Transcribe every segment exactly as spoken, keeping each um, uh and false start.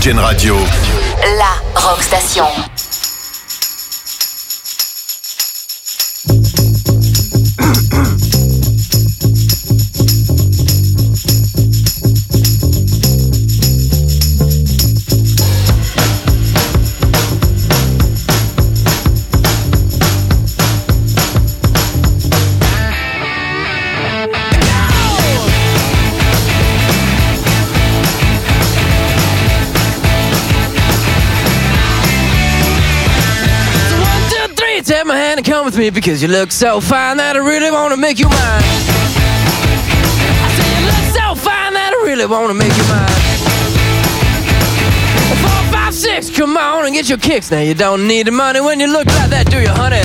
Virgin Radio. La Rock Station. Take my hand and come with me because you look so fine that I really want to make you mine. I say you look so fine that I really want to make you mine. Four, five, six, come on and get your kicks. Now you don't need the money when you look like that, do you, honey?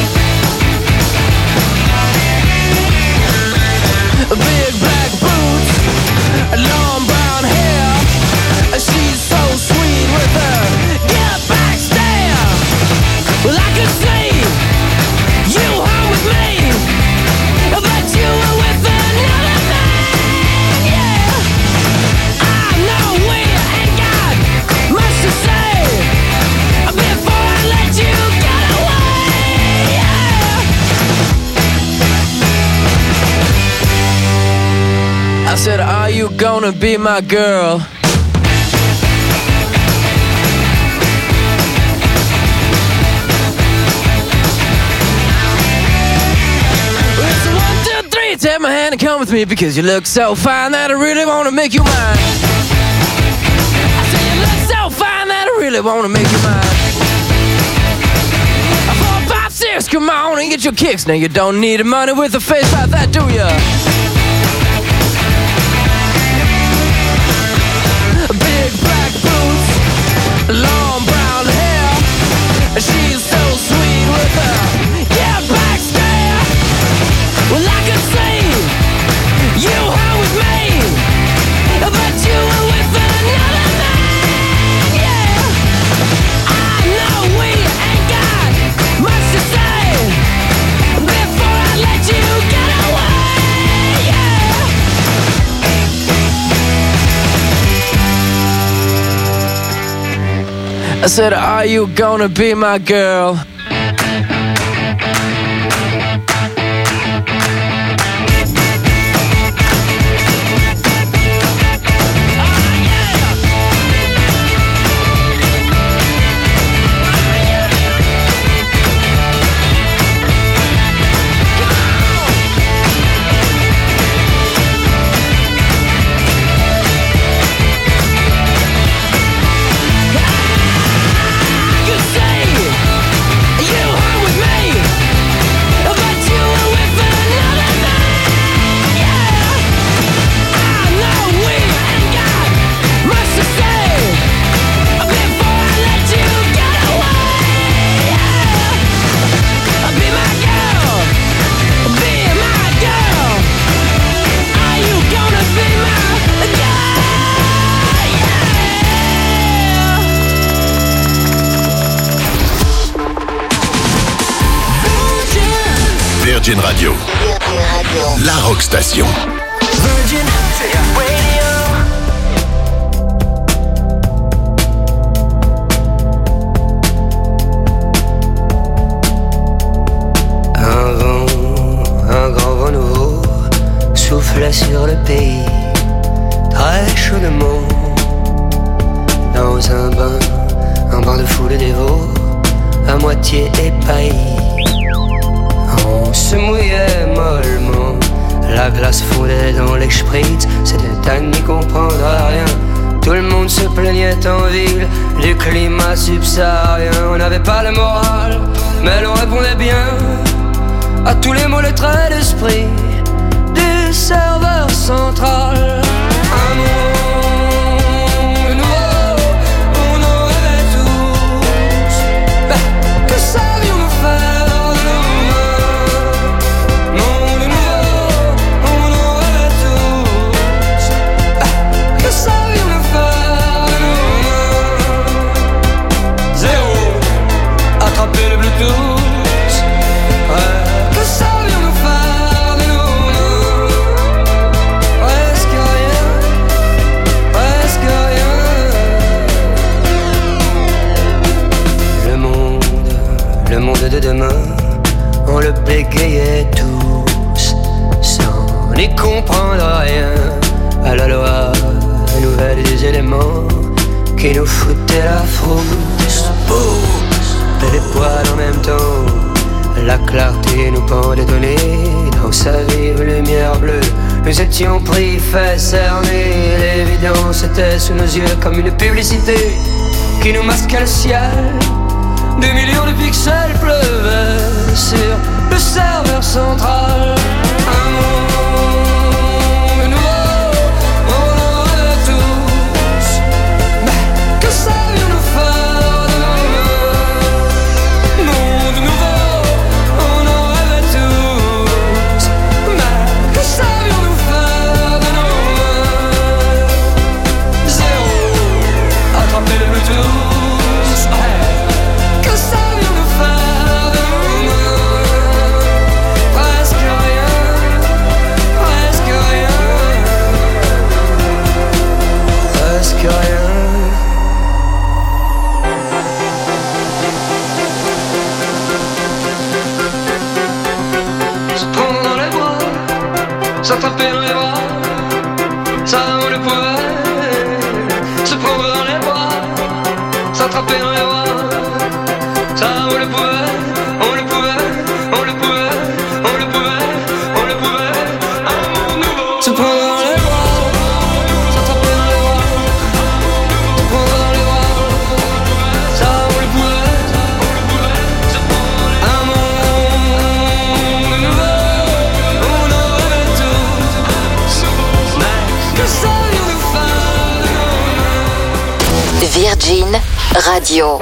Big black boots, long brown hair. She's so sweet with her get back stare. Well, I could see you home with me, but you were with another man, yeah. I know we ain't got much to say before I let you get away, yeah. I said, are you gonna be my girl? Take my hand and come with me because you look so fine that I really want to make you mine. I say you look so fine that I really want to make you mine. Four, five, six, come on and get your kicks. Now you don't need the money with a face like that, do ya? Big black boots, long brown hair. She's so sweet with her yeah, back stare. Well, I could see you home with me, but you were with another man, yeah. I know we ain't got much to say before I let you get away, yeah. I said, are you gonna be my girl? Virgin Radio. La Rock Station. Virgin Radio. Un vent, un grand vent nouveau soufflait sur le pays, très chaudement. Dans un bain, un bain de foule dévot, à moitié épaillis. On se mouillait mollement, la glace fondait dans les spritz, c'était à n'y comprendre rien. Tout le monde se plaignait en ville du climat subsaharien. On n'avait pas le moral, mais l'on répondait bien à tous les mots, les traits d'esprit du serveur central. Un monde nouveau où on rêvait tous, ben, que savions-nous faire? Attraper le Bluetooth, ouais. Que savions-nous faire de nous? Ouais, s'ennuyaient tous sans n'y comprendre rien à la loi nouvelle des éléments qui nous foutaient la frousse. Et les poils en même temps, la clarté nous pendait au nez. Dans sa vive lumière bleue, nous étions pris, fait cerner. L'évidence était sous nos yeux comme une publicité qui nous masquait le ciel. Des millions de pixels pleuvaient sur le serveur central. Un monde nouveau, on en rêvait tous. Mais que savions-nous faire de demain? Monde nouveau, on en rêvait tous. Mais que savions-nous faire de nos mains? Zéro, attraper le Bluetooth. S'attraper dans les bras, ça on le pouvait. Se prendre dans les bras, s'attraper dans les bras, ça on le pouvait, on le pouvait, on le pouvait, on le pouvait, on le pouvait. Un monde nouveau. Se prendre dans les bras, s'attraper dans les bras, se prendre dans les bras, ça on le pouvait, se prendre un monde nouveau. Virgin Radio.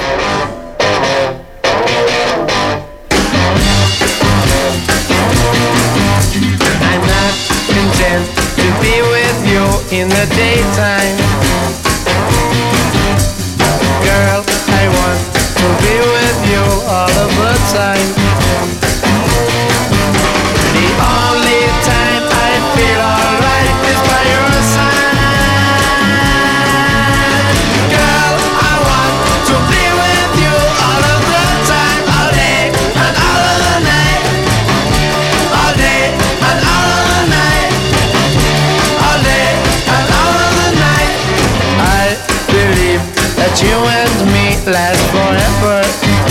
I'm not content to be with you in the daytime. Girl, I want to be with you all of the time. The only time I feel alright is by your side. Girl, I want to be with you all of the time, all day and all of the night. All day and all of the night. All day and all of the night. I believe that you and me last forever.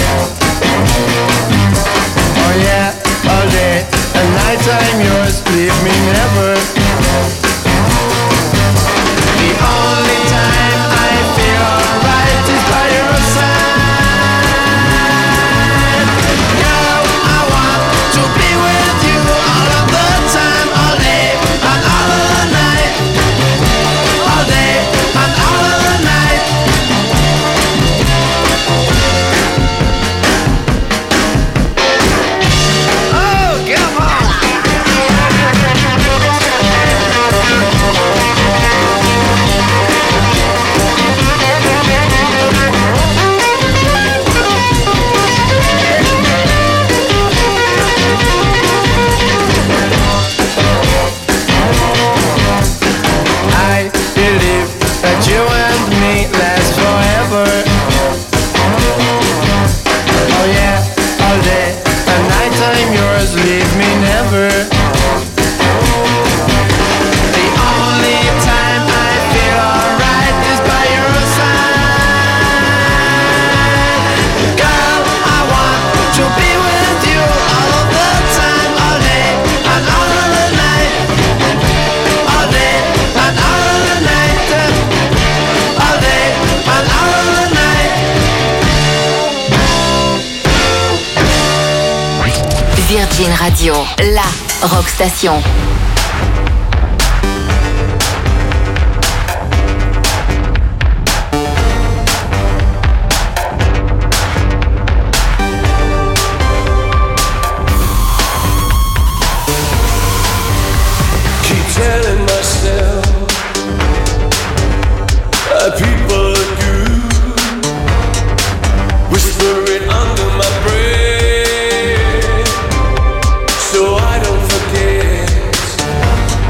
Oh yeah, all day and night I'm yours, leave me never. The only time I feel alright is by your side. Girl, I want to be with you all of the time, all day and all of the night. All day and all of the night. Oh, come on! I believe that you and me last forever. Oh yeah, all day and night I'm yours, leave me never. The only time I feel alright is by your side. Girl, I want to be with you all of the time, all day and all of the night. All day and all of the night. All day and all of the night. Virgin Radio, la rock station. Keep telling myself that people are good, whisper it under my breath so I don't forget.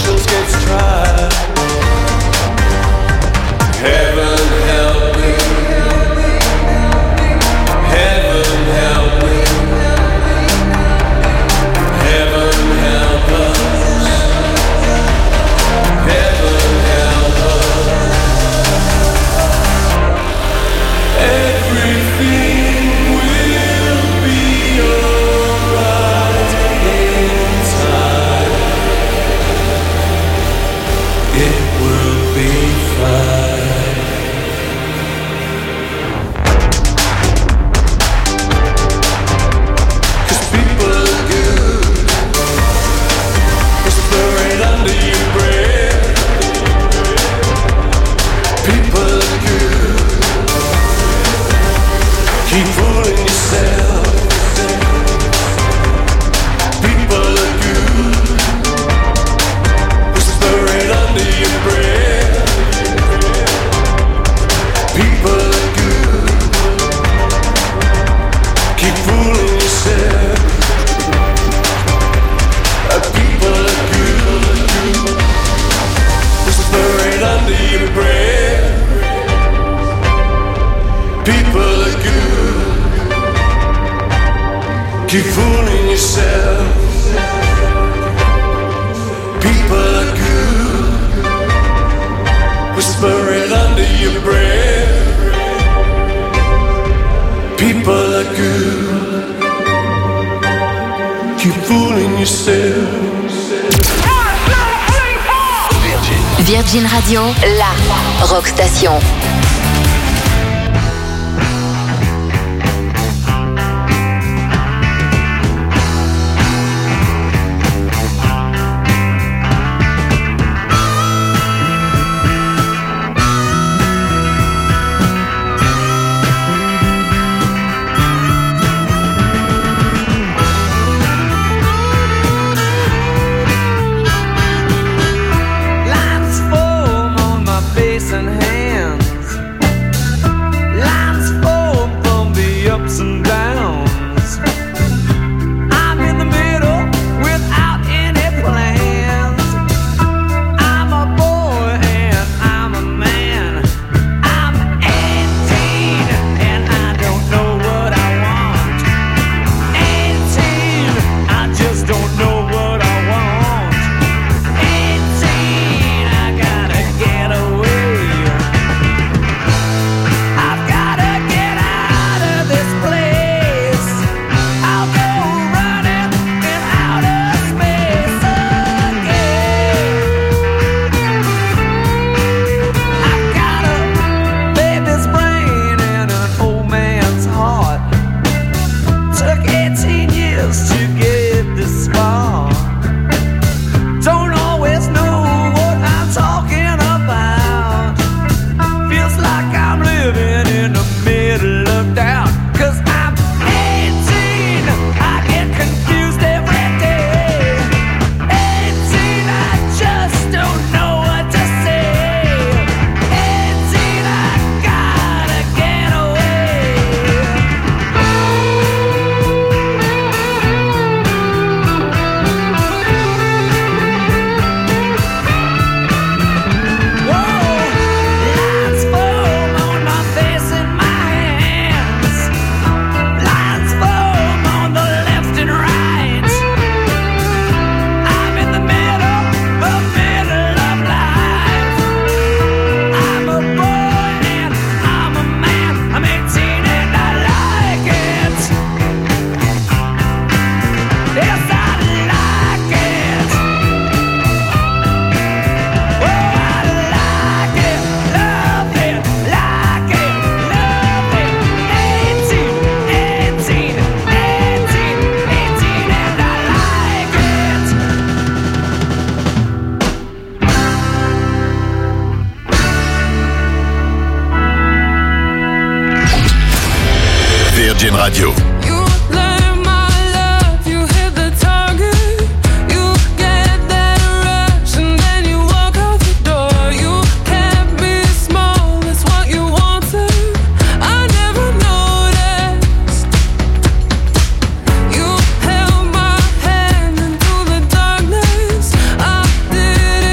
conscience gets tried. Heaven help me. Heaven help me. Heaven help us. Heaven help us. Everything will be alright in time. It will be fine. 'Cause people are good. Whisper it under your breath. People are good. Keep fooling yourself. People are good. Whisper it under your breath. People are good. Keep fooling yourself. People are good. Whisper it under your breath. People are good. Keep fooling yourself. People are good. Whisper it under your breath. People are good. Keep fooling yourself. Virgin Radio, la rock station. Lines form on my face and hands. Lines form from the ups and downs. I'm in the middle without any plans. I'm a boy and I'm a man. I'm eighteen and I don't know what I want. eighteen, I just don't know what I want. eighteen, I gotta get away. I've gotta get out of this place. I'll go running in outer space again. I've got a baby's brain and an old man's heart. Took eighteen years to get this far. Don't always know what I'm talking about. Feels like I'm living in the middle of doubt. 'Cause I'm eighteen, I get confused every day. eighteen, I just don't know what to say. eighteen, I gotta get away. Lines form on my face and my hands. Lines form on the left and right. I'm in the middle, the middle of life. I'm a boy and I'm a man. I'm eighteen and I like it. Yes, I like it. Oh, I like it, love it, like it, love it. eighteen, eighteen, eighteen, eighteen, and I like it. Virgin Radio. You learn my love, you hit the target. You get that rush and then you walk out the door. You can't be small, it's what you wanted. I never noticed. You held my hand into the darkness. I did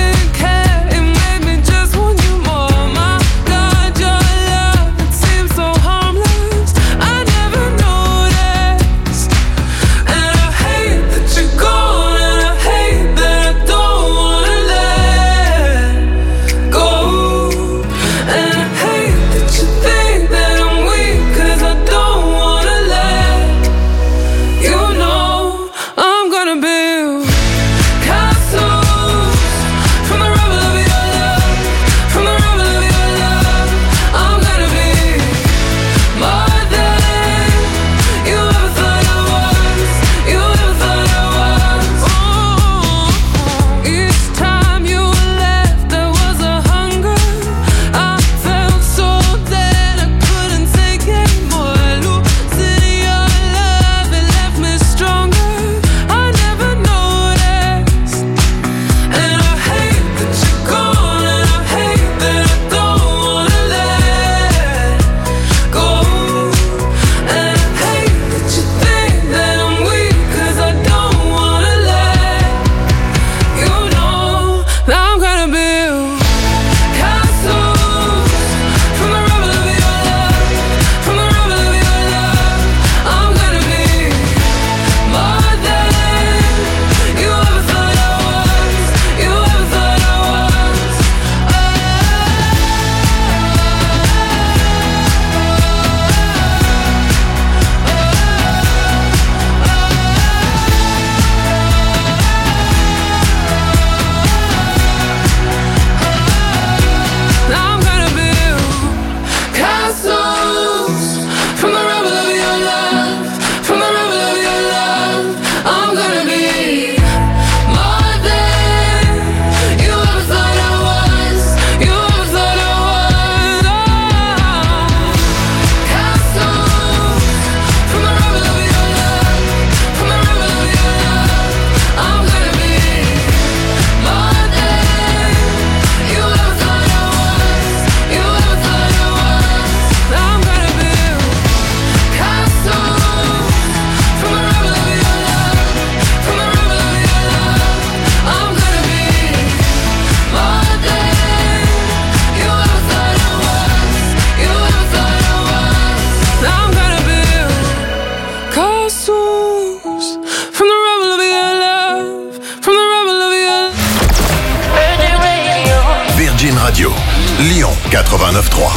Radio. Lyon quatre-vingt-neuf trois.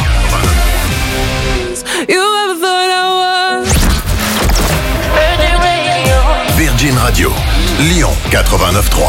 You ever thought I was Virgin Radio? Virgin Radio. Lyon quatre-vingt-neuf trois.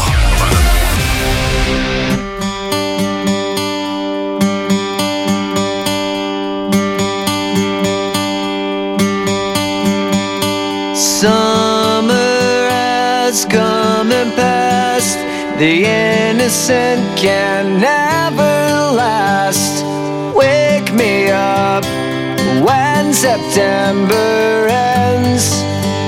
Summer has come and passed. The innocent can never last. Wake me up when September ends.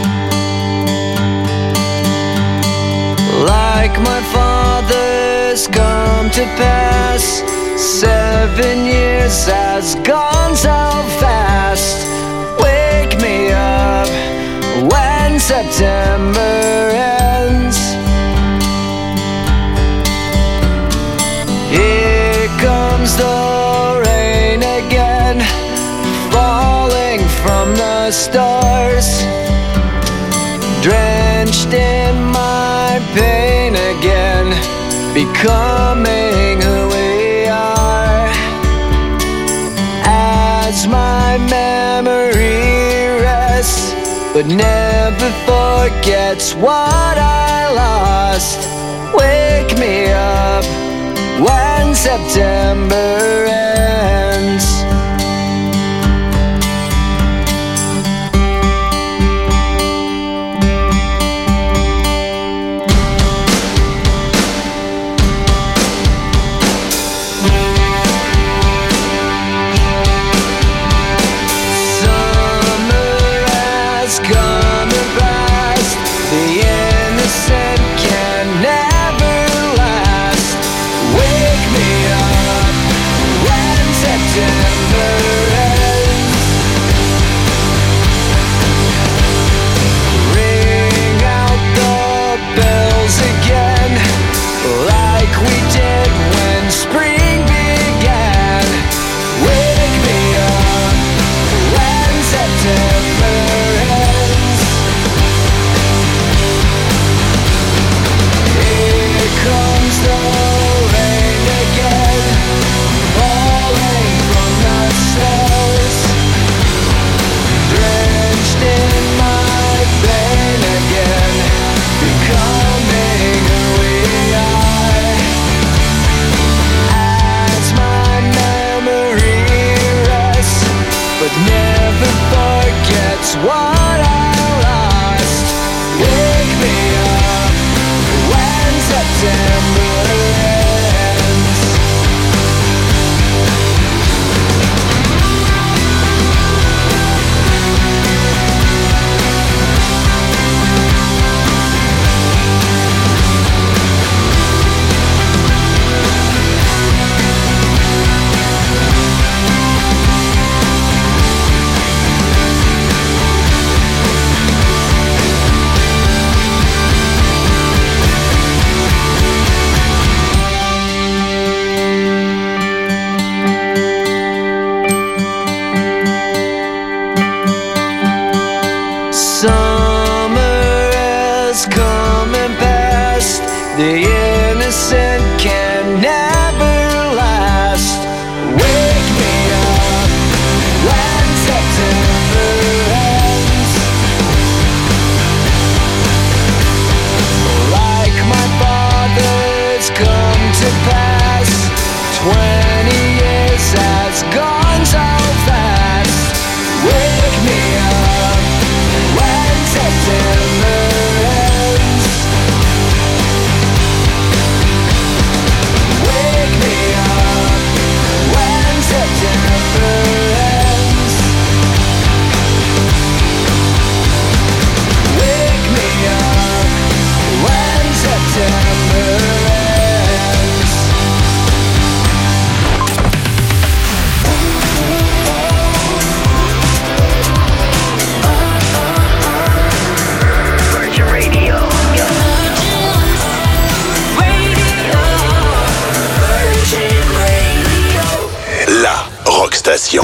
Like my father's come to pass. Seven years has gone so fast. Wake me up when September ends. Here comes the rain again, falling from the stars, drenched in my pain again, becoming who we are. As my memory rests, but never forgets what I lost. Wake me up when September ends. What I lost. Wake me up when September ends. Summer has come and passed. The innocent can never last. Wake me up when September ends. Like my father's come to pass. Twenty years has gone so fast. Wake me up when September ends. Wake me up when September ends. Wake me up when September ends. Virgin Radio. Virgin Radio. La Rock Station.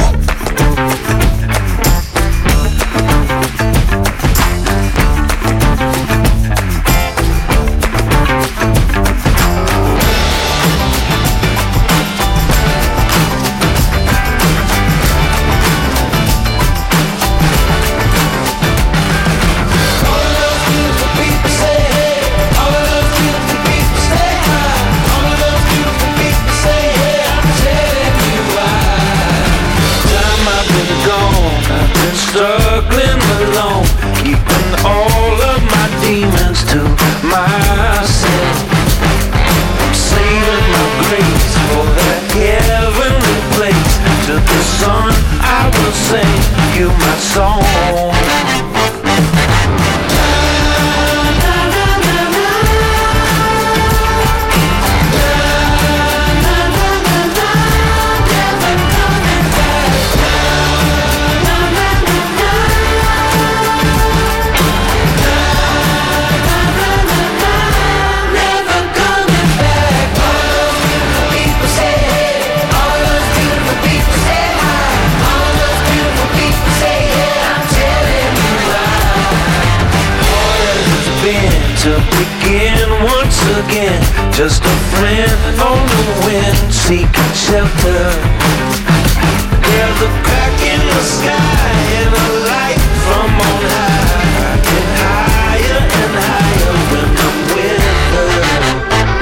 just a friend on the wind, seeking shelter. There's a crack in the sky and a light from on high, get higher and higher when I'm with her.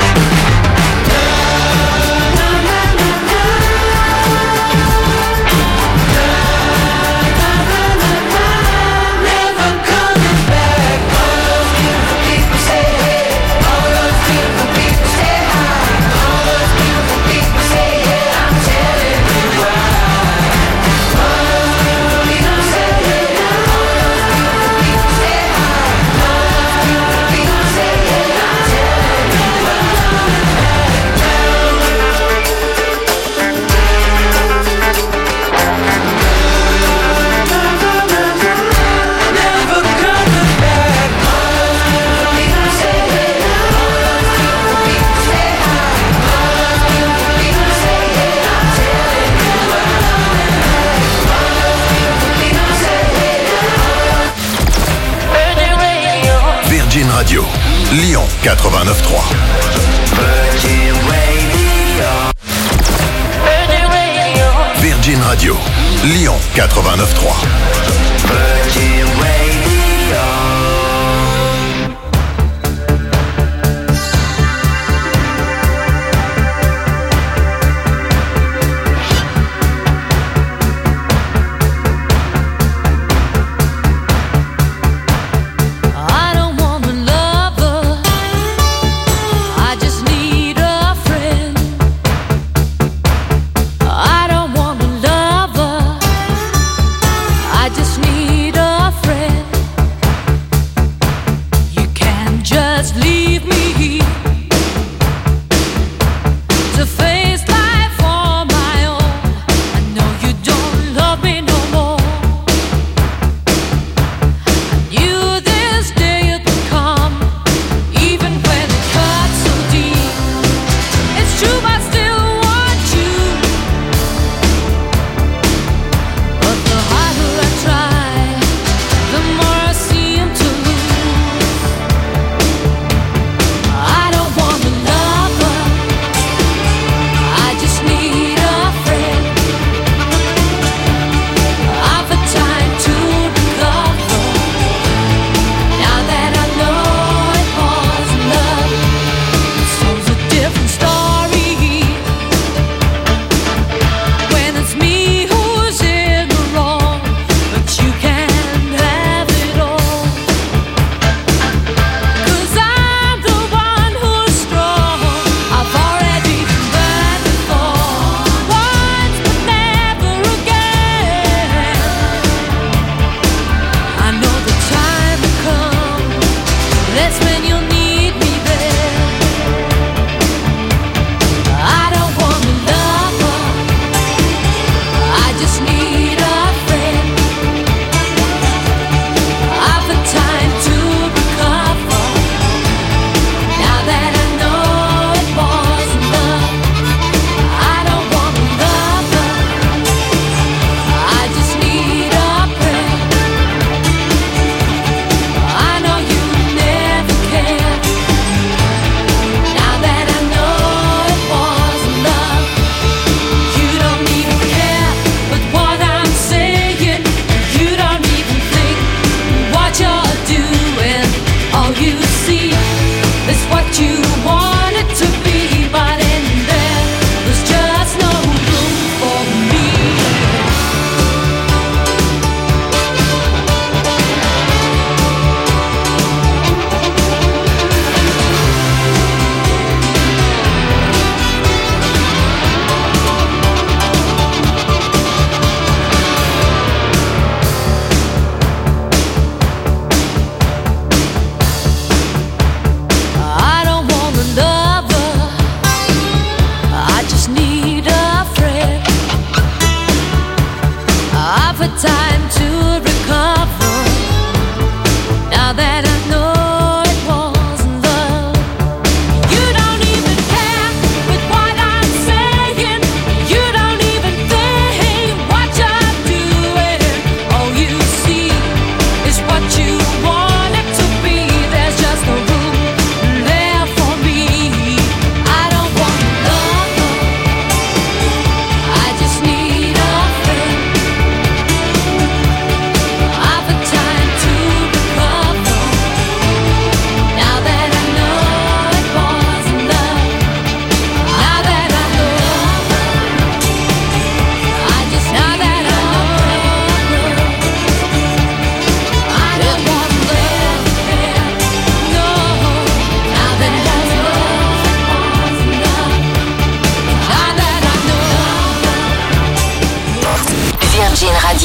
Virgin Radio, Lyon quatre-vingt-neuf trois. Virgin Radio. Virgin Radio, Lyon quatre-vingt-neuf trois. Virgin Radio. I don't want a lover, I just need a friend. I don't want a lover, I just need a friend.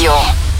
Radio.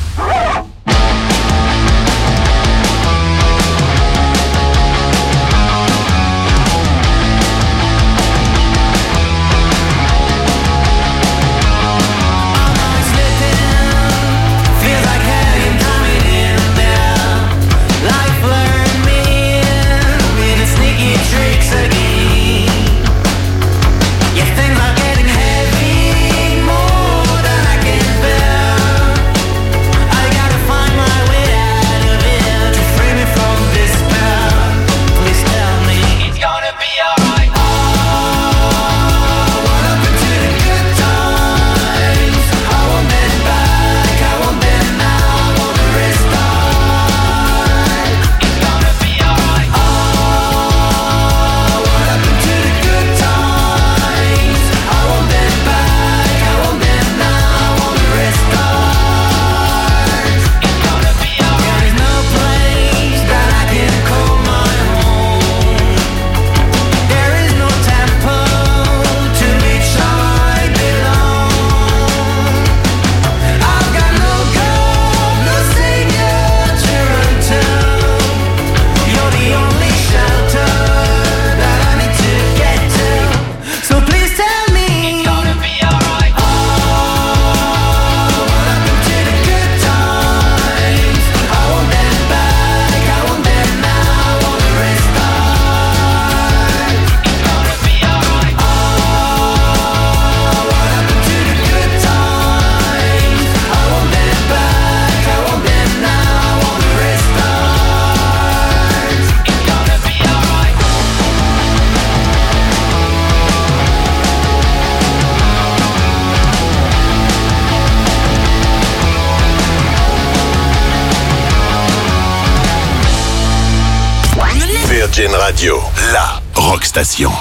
Virgin Radio, la rockstation.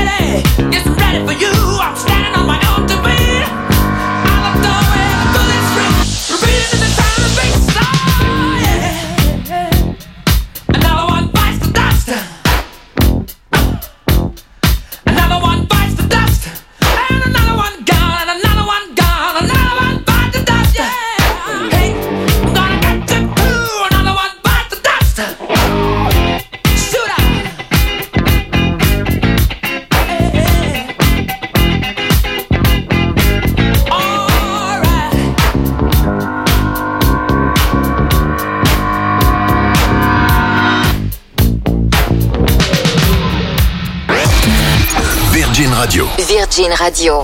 Get ready for you. I'm standing on my own to beat. I love the way the bullets Virgin Radio.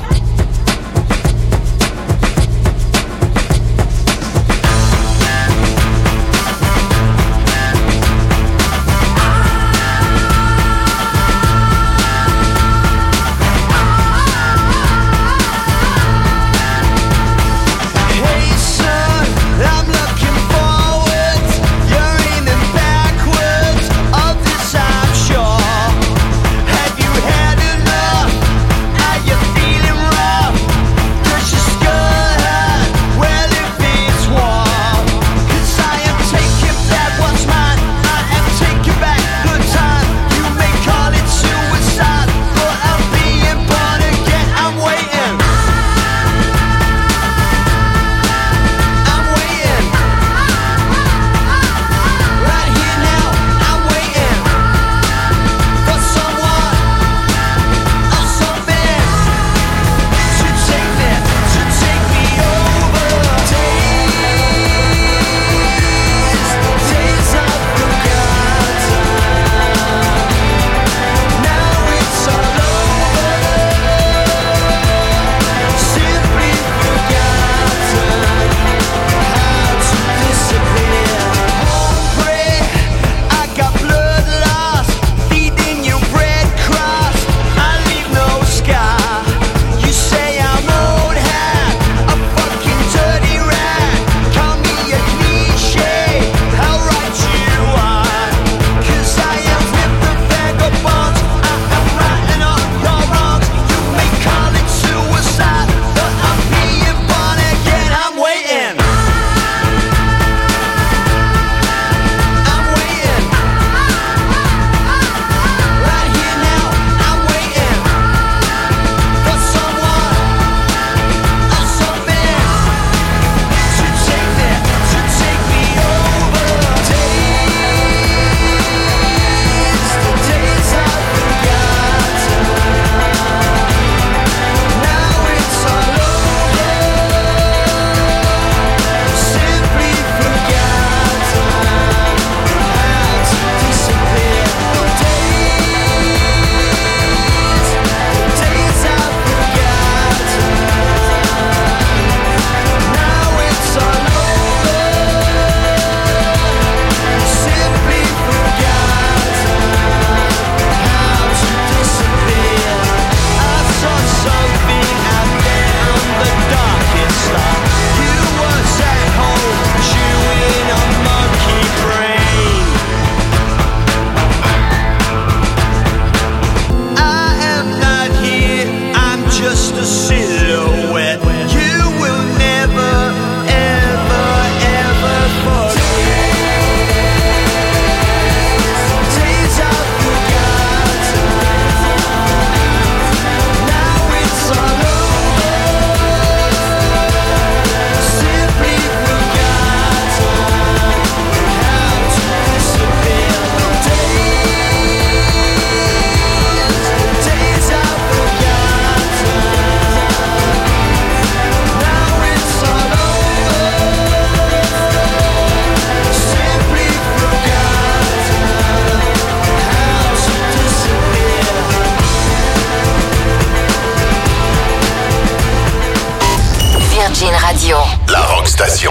La Rock Station.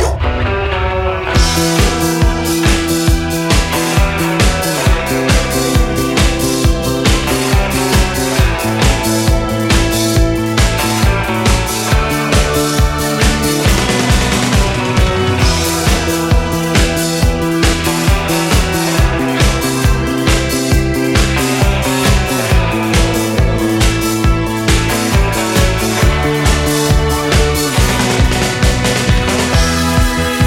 Thank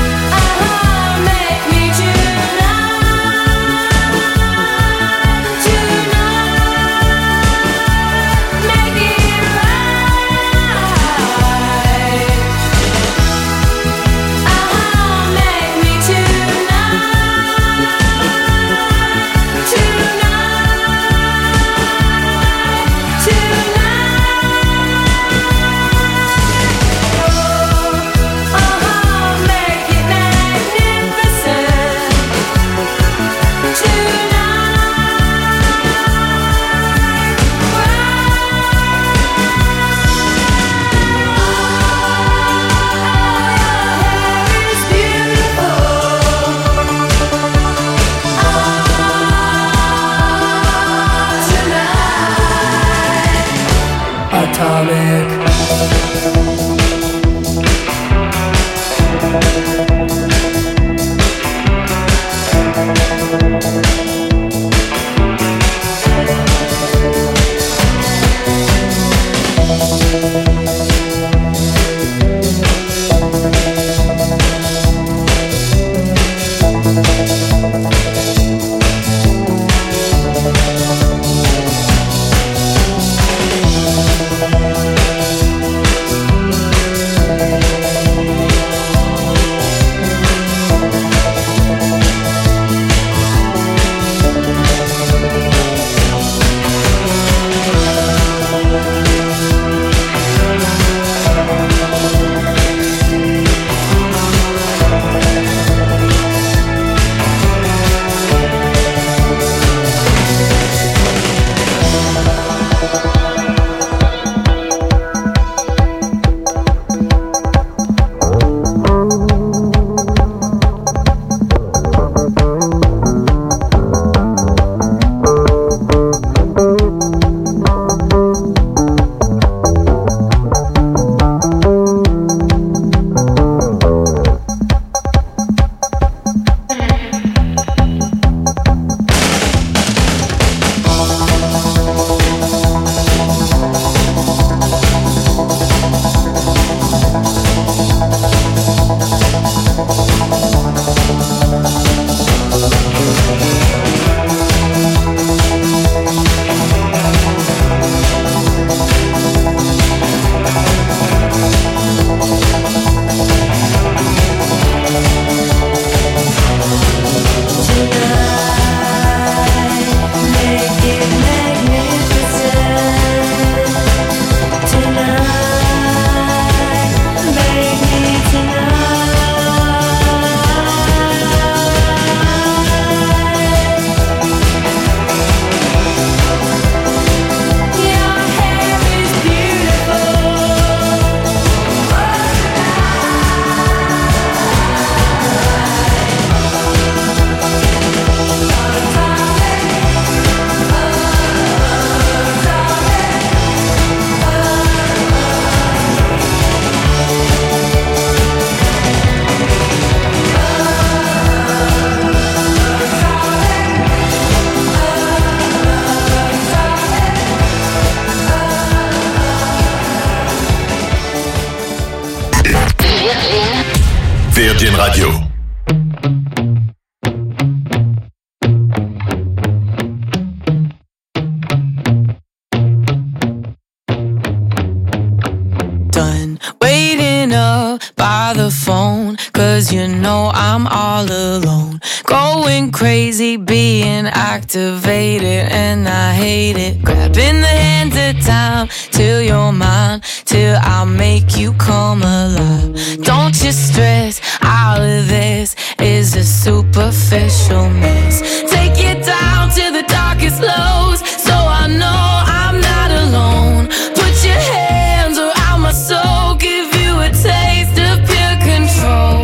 atomic. Virgin Radio. Done waiting up by the phone, cause you know I'm all alone. Going crazy, being activated, and I hate it. Grabbing the hands of time till you're mine, till I make you come alive. Don't you stress, all of this is a superficial mess. Take it down to the darkest lows, so I know I'm not alone. Put your hands around my soul, give you a taste of pure control.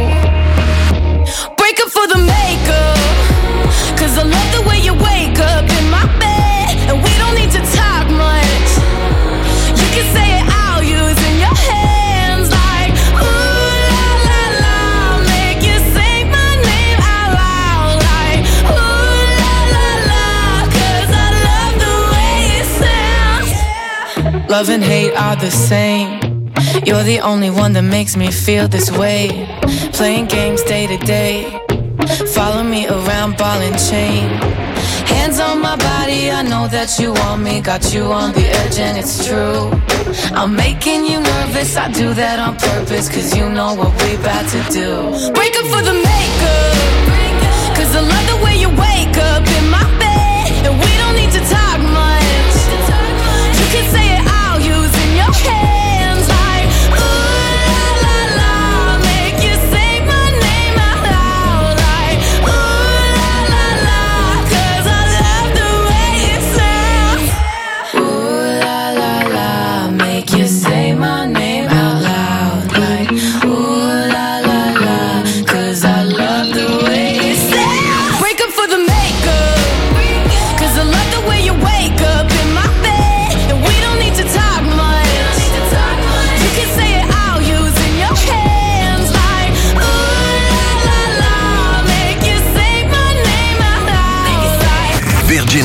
Break up for the makeup, cause I love the way you wake up in my bed, and we don't need to talk much. You can say it, I'll use in your hands like ooh la la la, make you say my name out loud like ooh la la la, cause I love the way it sounds. Love and hate are the same. You're the only one that makes me feel this way. Playing games day to day, follow me around ball and chain. Hands on my body, I know that you want me. Got you on the edge and it's true. I'm making you nervous, I do that on purpose, cause you know what we about to do. Break up for the makeup, cause I love the way you wake up in my bed, and we don't need to talk much. You can say it, I'll use in your hands like ooh la la la, make you say my name out loud like ooh la la la, cause I love the way it sounds. Ooh la la la, make you say my name out loud like ooh la la la, cause I love the way it sounds. Break up for the makeup, cause I love the way you wake up in my bed, and we don't need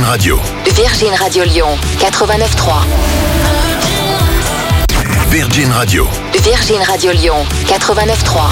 Radio. Virgin Radio Lyon, quatre-vingt-neuf trois. Virgin Radio. Virgin Radio Lyon, quatre-vingt-neuf trois.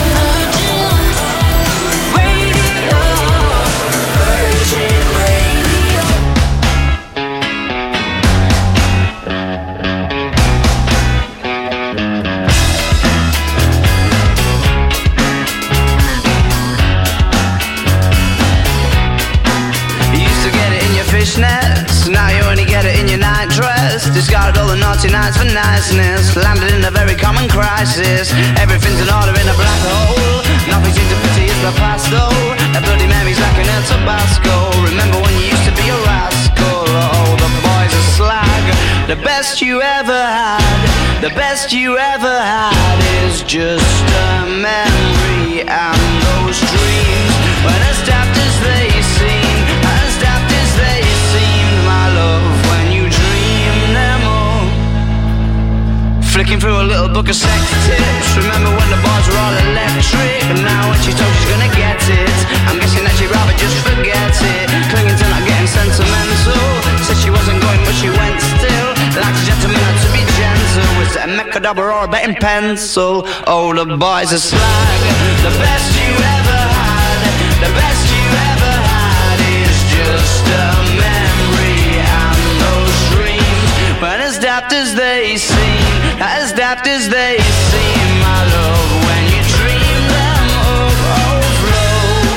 Fishnets, now you only get it in your night dress. Discarded all the naughty nights for niceness. Landed in a very common crisis. Everything's in order in a black hole. Nothing seems to pity is the past though. That Bloody Mary's like an El Tabasco. Remember when you used to be a rascal? Oh, the boys are slag. The best you ever had, the best you ever had is just a memory. And those dreams, when as daft as they seem, as daft as they seemed, my love, when you dream them all. Flicking through a little book of sex tips. Remember when the bars were all electric? And now when she told she's gonna get it, I'm guessing that she'd rather just forget it. Clinging to not getting sentimental. Said she wasn't going but she went still. Like a gentleman had to be gentle. Was it a Mechadabra or a betting pencil? Oh, the boys are slag. The best you ever had, the best you ever had is just a memory. And those dreams, when as daft as they seem, as daft as they seem, my love, when you dream them overflow.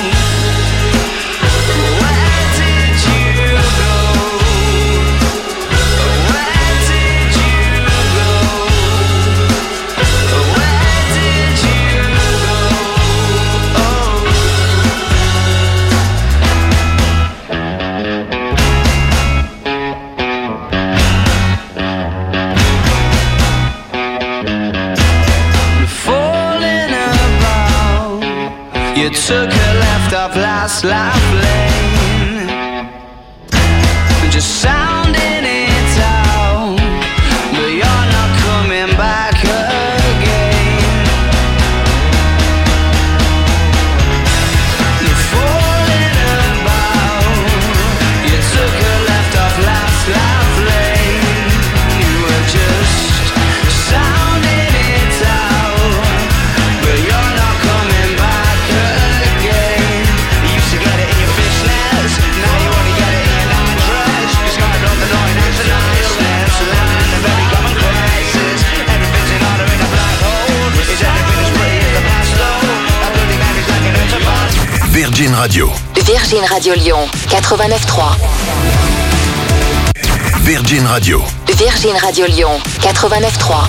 Where did you go? Where did you go? Where did you go? Oh. Falling about, you took a left off last life lane, just sounding it out, but you're not coming back again. You're falling about, you took a left off last life lane, you were just sounding it out, but you're not coming back again. You used to get it in your fishnets, now you only get it in your night dress. You started off the night after niceness, landing in a very common crisis. Everything's in order in a black hole. Is everything as pretty as the past though? That Bloody Mary's like an El Tabasco. Virgin Radio. Virgin Radio Lyon, quatre-vingt-neuf trois. Virgin Radio. Virgin Radio Lyon, quatre-vingt-neuf trois.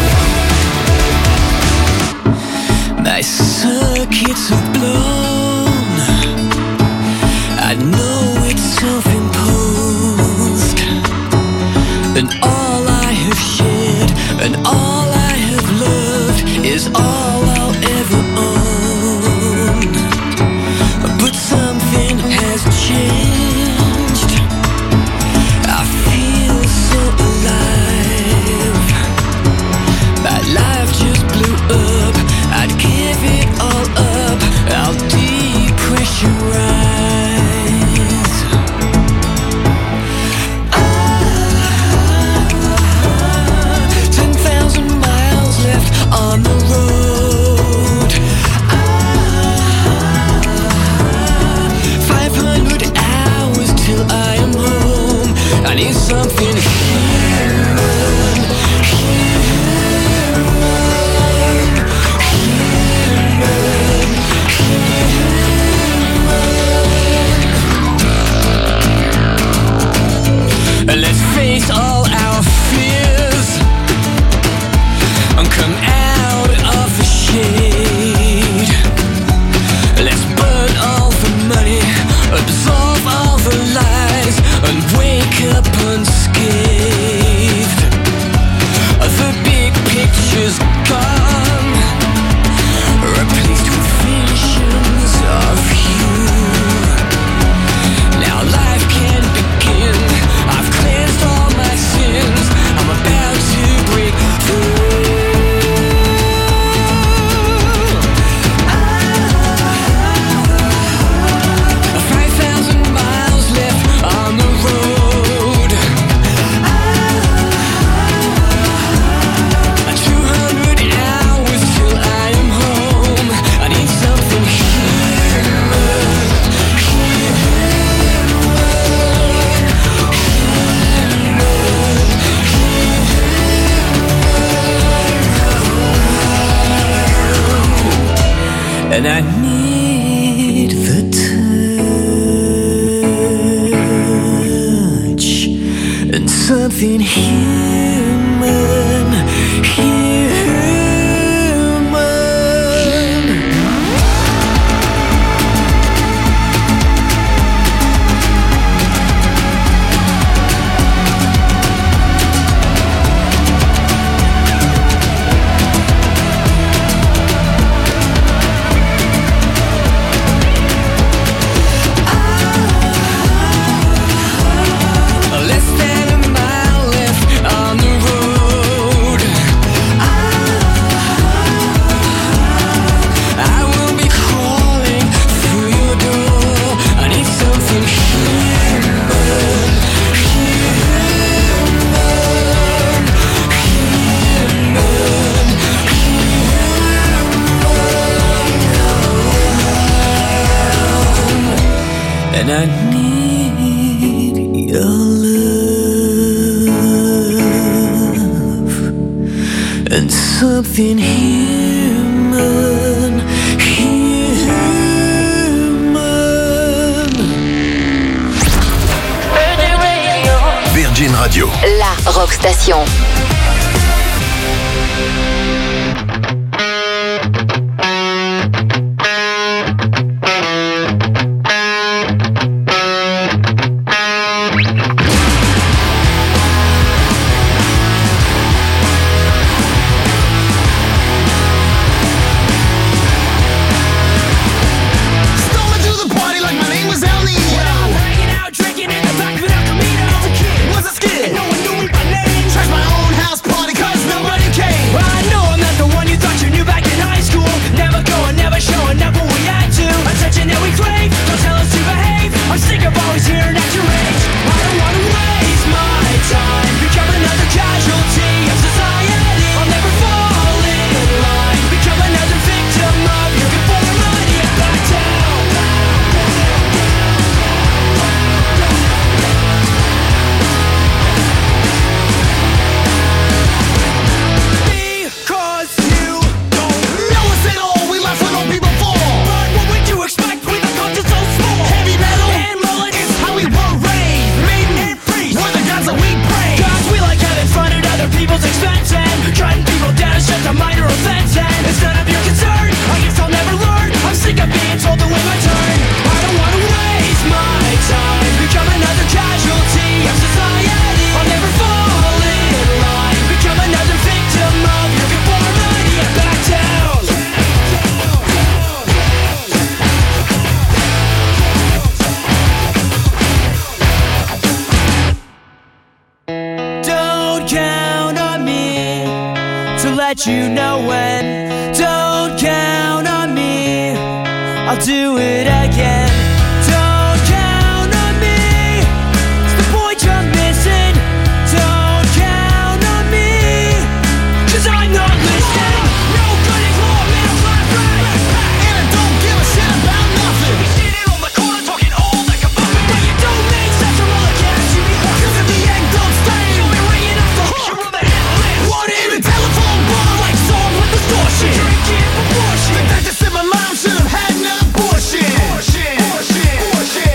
My circuits are blown. I know it's self-imposed. And all I have shared and all I have loved is all I'll ever own. But something has changed. I feel so alive. My life just blew up. I'd give it all up. I'll depressurize. and I need the touch and something human, human. Less than a mile left on the road. I will be crawling through your door. I need something human, human, human. And I need your love and something human, human. Virgin Radio. La Rock Station. Stumbled to the party like my name was El Nino. Hanging out, drinking in the back of an El Camino. Was a skid. No one knew me by name. Trashed my own house party cause nobody came. I know I'm not the one you thought you knew back in high school. Never going, never showing up when we had to. Attention that we crave, don't tell us to behave. I'm sick of always hearing at your age. I don't wanna waste my time, become another casualty of society. I'll never fall in line, become another victim of your conformity. Back down. Because you don't No one said all, we laugh when old people fall. But what would you expect with a culture so small? Heavy metal And mullets is how we were raised. Maiden and priests. were the gods that we praise. Cause we like having fun at other people's expense and trying people down is just a minor offense and it's none of your concern. I guess I'll never learn. I'm sick of being told to wait my turn. I don't wanna waste my time, become another casualty of society. I'll never fall in line, become another victim of your conformity. And back down. Don't count on me to let you know when. Don't count on me, I'll do it again. Don't count on me, it's the point you're missing. Don't count on me, cause I'm not listening. No good at law, middle class right. And I don't give a shit about nothing. Sitting on the corner talking all like a puppet. But you don't make sense from all the gas you be Cause if the egg don't stay, You'll be ringing off the hook. You're on the hit list. want it in a telephone bar like song with distortion. Drinking proportion. The fact that said my mom should have had an abortion. Bullshit. Bullshit. Bullshit.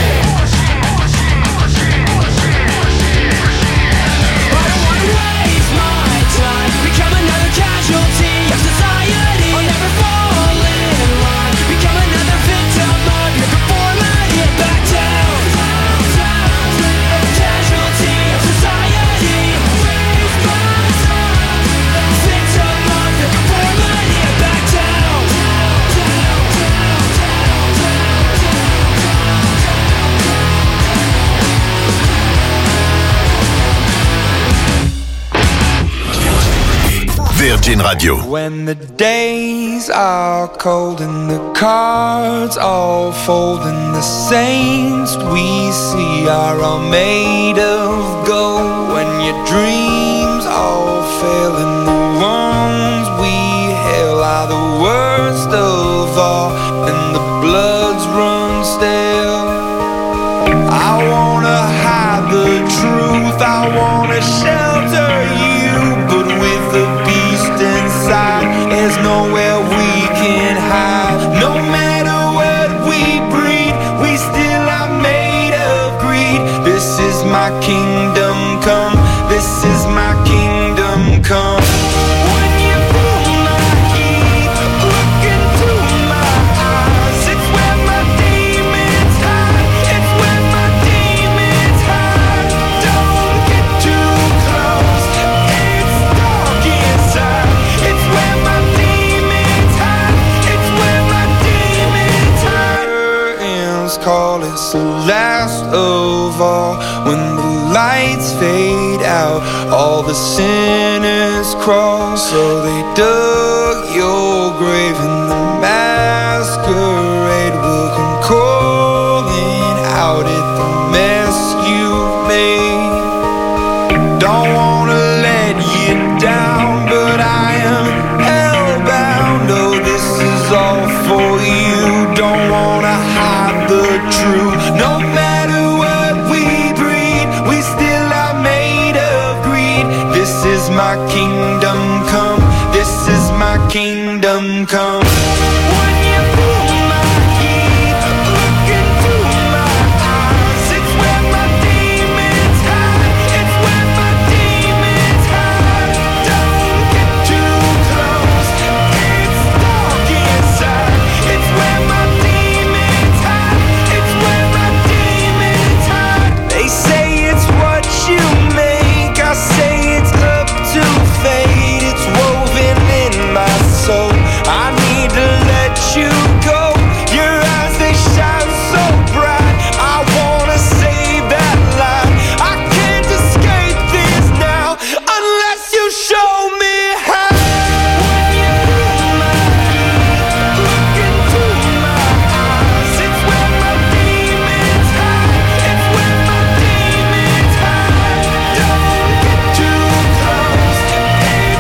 I don't wanna waste my time, become another casualty of society. I'll never fall in line, become another victim of your conformity. And back down, casualty of society. Waste my time, victim of your conformity. And back down, Virgin Radio. When the days are cold and the cards all fold and the saints we see are all made of gold, when your dreams all fail and the ones we hail are the worst of all and the bloods run stale, I wanna hide the truth, I wanna shelter you, but with the beast inside, there's nowhere we can hide. last of all. When the lights fade out, all the sinners crawl. So they dug your grave and the masquerade will come calling out at the mess you've made. Don't wanna let you down, but I am hellbound. Oh, this is all for you. Don't wanna hide the truth. No matter what we breed, we still are made of greed. This is my kingdom come. This is my kingdom come.